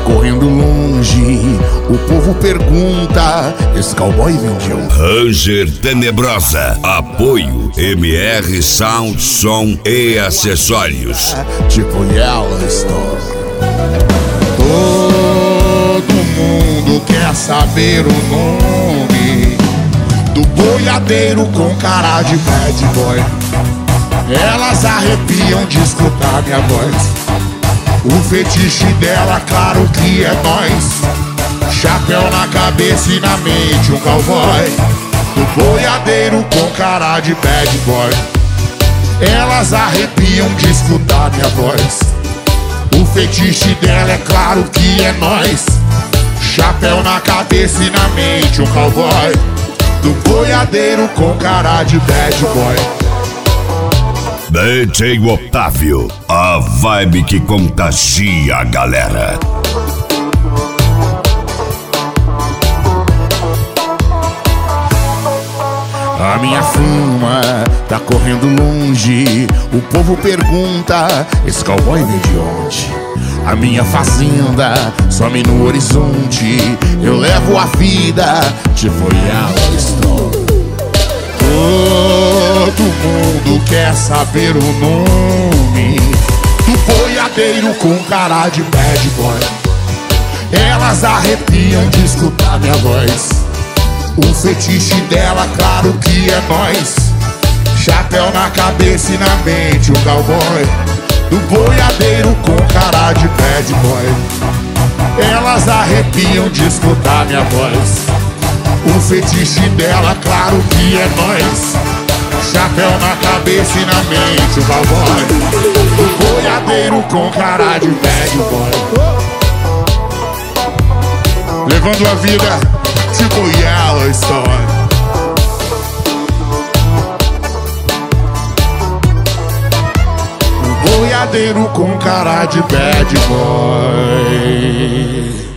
correndo longe. O povo pergunta, esse cowboy vem de onde? Ranger Tenebrosa. Apoio MR Sound, som e acessórios. Tipo Yellowstone. Todo mundo quer saber o nome do boiadeiro com cara de bad boy. Elas arrepiam de escutar minha voz. O fetiche dela, claro que é nós. Chapéu na cabeça e na mente, um cowboy. Do boiadeiro com cara de bad boy. Elas arrepiam de escutar minha voz. O fetiche dela, é claro que é nós. Chapéu na cabeça e na mente, um cowboy. Do boiadeiro com cara de bad boy. DJ Otávio, a vibe que contagia a galera. A minha fama tá correndo longe. O povo pergunta, esse cowboy vem de onde? A minha fazenda some no horizonte. Eu levo a vida tipo Yellowstone. Todo mundo quer saber o nome do boiadeiro com cara de bad boy. Elas arrepiam de escutar minha voz. O fetiche dela, claro que é nós. Chapéu na cabeça e na mente, o cowboy. Do boiadeiro com cara de bad boy. Elas arrepiam de escutar minha voz. O fetiche dela, claro que é nós. Chapéu na cabeça e na mente, o cowboy. Do boiadeiro com cara de bad boy. Levando a vida tipo Yellowstone. O boiadeiro com cara de bad boy.